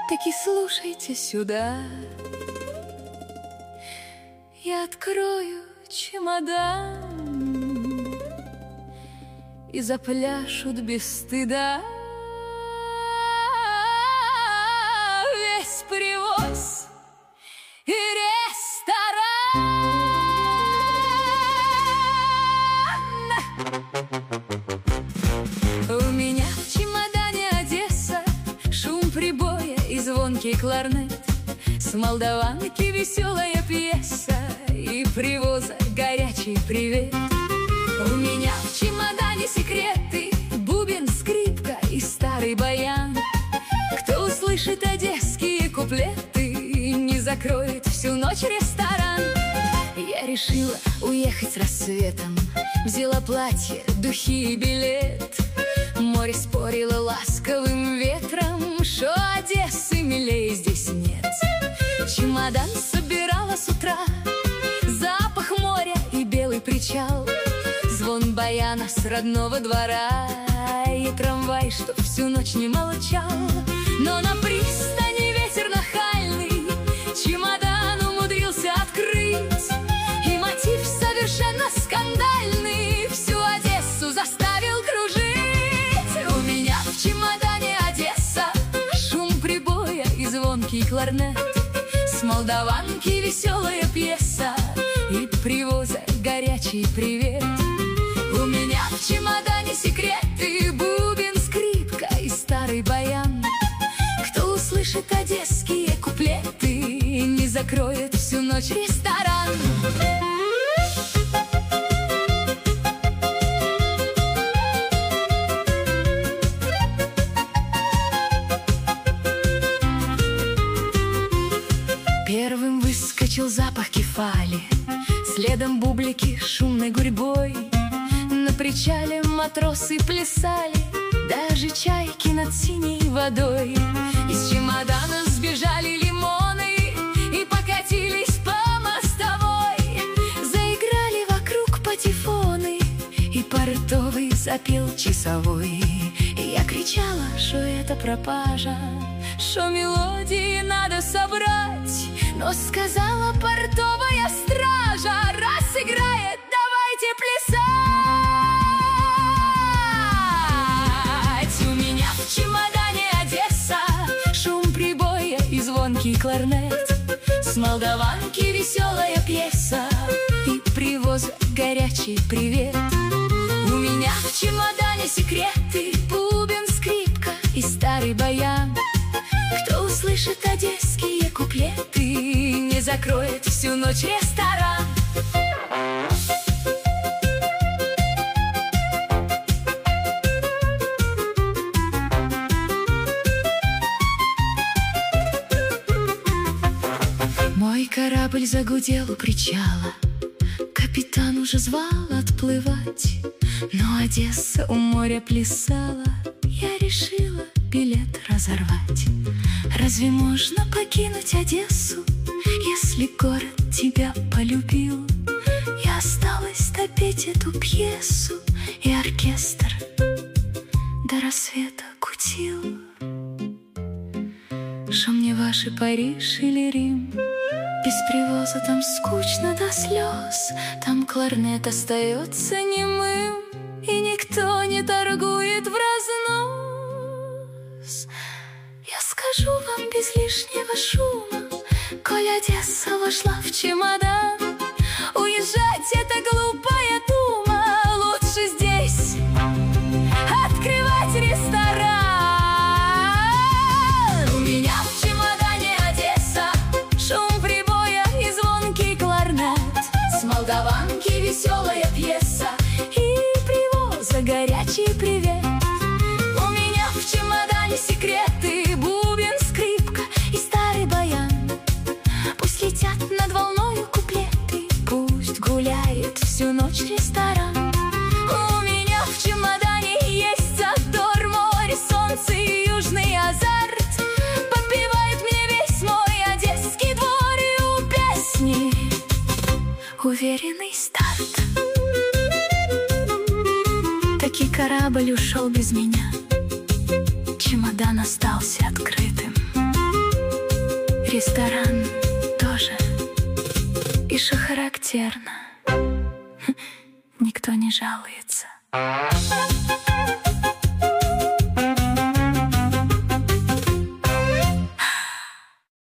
таки слушайте сюда. Я открою чемодан, и запляшут без стыда весь привоз и ресторан. У меня в чемодане Одесса, шум прибоя и звонкий кларнет, с молдаванки веселая пьеса и привоза горячий привет. У меня в чемодане секреты, бубен, скрипка и старый баян. Кто услышит одесские куплеты, не закроет всю ночь ресторан. Я решила уехать с рассветом, взяла платье, духи и билет. Море спорило ласковым ветром, что Одессы милее здесь нет. Чемодан собирала с утра, запах моря и белый причал, звон баяна с родного двора и трамвай, что всю ночь не молчал. Но на пристани ветер нахальный чемодан умудрился открыть, и мотив совершенно скандальный всю Одессу заставил кружить. У меня в чемодане Одесса, шум прибоя и звонкий кларнет, с молдаванки веселая пьеса и привоза горячий привет. У меня в чемодане секреты, бубен, скрипка и старый баян. Кто услышит одесские куплеты, не закроет всю ночь ресторан. Первым выскочил запах кефали, следом бублики шумной гурьбой. На причале матросы плясали, даже чайки над синей водой. Из чемодана сбежали лимоны и покатились по мостовой. Заиграли вокруг патефоны, и портовый запел часовой. И я кричала, что это пропажа, что мелодии надо собрать. Но сказала портовая стража: раз играет, давайте плясать. У меня в чемодане Одесса, шум прибоя и звонкий кларнет, с молдаванки веселая пьеса и привоз горячий привет. У меня в чемодане секреты, бубен, скрипка и старый баян. Кто услышит одесские куплеты, не закроет всю ночь ресторан. Мой корабль загудел у причала, капитан уже звал отплывать, но Одесса у моря плясала. Я решила билет разорвать. Разве можно покинуть Одессу, если город тебя полюбил? Я осталась допеть эту пьесу, и оркестр до рассвета кутил. Что мне ваши Париж или Рим? Без привоза там скучно до слез, там кларнет остается немым, и никто не торгует в разнос. Я скажу вам без лишнего шума, коль Одесса вошла в чемодан, уезжать — это глупая дума, лучше здесь открывать ресторан. У меня в чемодане Одесса, шум прибоя и звонкий кларнет, с молдаванки веселая пьеса и привоза горячий привет. У меня в чемодане секреты, бубен, скрипка и старый баян. Пусть летят над волною куплеты, пусть гуляет всю ночь ресторан. У меня в чемодане есть задор, море, солнце и южный азарт. Подпевает мне весь мой одесский двор, и у песни уверенный старт. Таки корабль ушел без меня, чемодан остался открытым. ресторан тоже. И что характерно, никто не жалуется.